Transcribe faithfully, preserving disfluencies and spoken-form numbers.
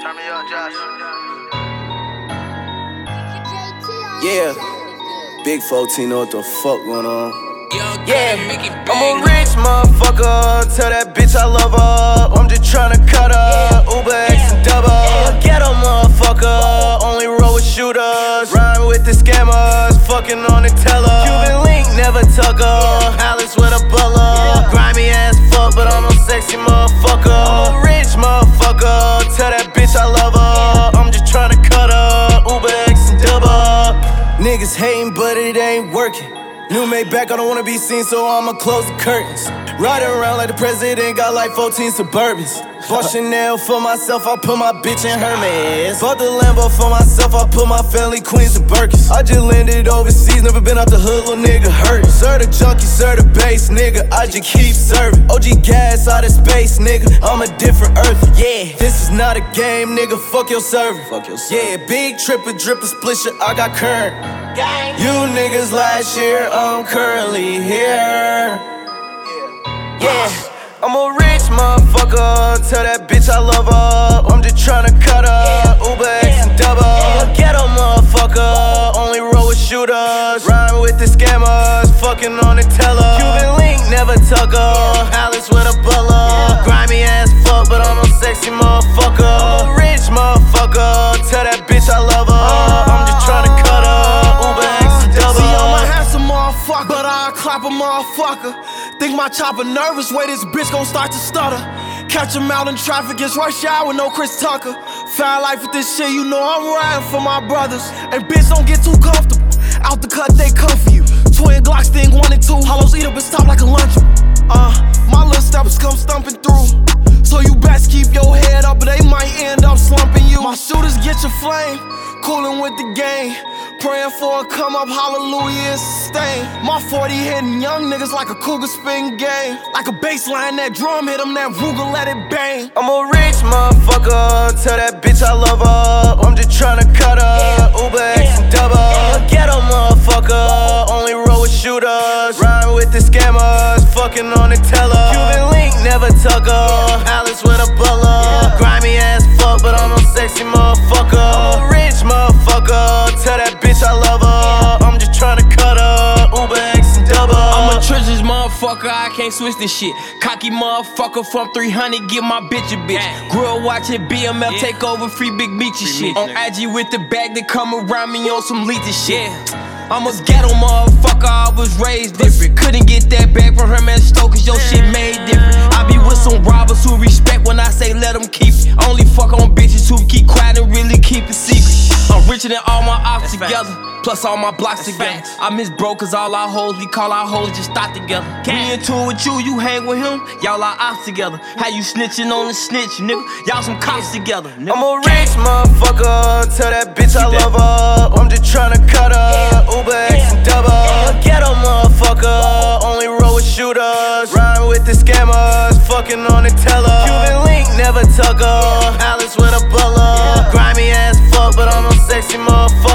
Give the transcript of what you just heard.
Turn me up, Josh. Yeah, Big fourteen, know what the fuck going on. Yeah, I'm a rich motherfucker, tell that bitch I love her. I'm just tryna cut her, Uber X and double. Ghetto motherfucker, only roll with shooters. Rhyme with the scammers, fucking on the teller. Cuban link, never tuck her. Palace with a butler. Grimy ass fuck, but I'm a sexy motherfucker. I'm a rich motherfucker, tell that bitch I love her. I'm just tryna cut her, Uber X and double. Niggas hating, but it ain't working. New made back, I don't wanna be seen, so I'ma close the curtains. Riding around like the president, got like fourteen Suburbans. Bought Chanel for myself, I put my bitch in Hermes. Bought the Lambo for myself, I put my family Queens and Birkins. I just landed overseas, never been out the hood, little nigga hurt. Sir the junkie, sir the bass, nigga, I just keep serving. O G gas out of space, nigga, I'm a different earth. Yeah, this is not a game, nigga, fuck your server. Fuck your server. Yeah, big tripper, dripper, splisher, I got current. You niggas last year, I'm currently here. Yeah, I'm a rich motherfucker, tell that bitch I love her. I'm just tryna cut her, Uber X and double. Ghetto motherfucker, only roll with shooters. Rhyme with the scammers, fucking on the teller. Cuban link, never tuck her. Palace with a butler. Grimy ass fuck, but I'm a sexy motherfucker. I'm a rich motherfucker, tell that bitch I love her. I'm just tryna cut her, Uber X and double. See, I'm a handsome motherfucker, but I clap a motherfucker. Think my chopper nervous, way this bitch gon' start to stutter. Catch him out in traffic, it's rush hour with no Chris Tucker. Foul life with this shit, you know I'm riding for my brothers. And bitch, don't get too comfortable. Out the cut, they come for you. Twin Glocks, thing one and two. Hollows eat up and stop like a luncheon. Uh, my little steppers come stumping through. So you best keep your head up, but they might end up slumping you. My shooters get your flame, coolin' with the game. Praying for a come up, hallelujah, and sustain. My forty hitting young niggas like a cougar spin game. Like a baseline, that drum hit them, that Ruger let it bang. I'm a rich motherfucker, tell that bitch I love her. I'm just tryna cut her, Uber X and double. Ghetto motherfucker, only roll with shooters. Rhyme with the scammers, fucking on the teller. Cuban link, never tuck her. Palace with a butler. Grimy ass fuck, but I'm a sexy motherfucker. I'm a rich motherfucker, tell that bitch I love her. I'm just tryna cut her, Uber X and double. I'm a treasures motherfucker, I can't switch this shit. Cocky motherfucker from three hundred, get my bitch a bitch. Grew up watching B M F yeah. take over free Big Meechy shit. On I G with the bag that come around me on some leecher shit. Yeah. I'm a ghetto motherfucker, I was raised different. Couldn't get that back from her man Stoke, cause your shit made different. I be with some robbers who respect when I say let them keep it. Only fuck on bitches who keep quiet and really keep it secret. I'm richer than all my ops together, plus all my blocks That's together. Facts. I miss bro cause all our hoes, we call our hoes just stop together. Me in tune with you, you hang with him, y'all are ops together. How you snitching on the snitch, nigga? Y'all some cops together, nigga. I'm a rich motherfucker, tell that bitch I love her. I'm just tryna cut her, Uber X and double. Ghetto motherfucker, only roll with shooters. Rhyme with the scammers, fucking on the teller. Cuban link, never tuck her. Palace with a butler. Grimy ass fuck, but I'm a sexy motherfucker.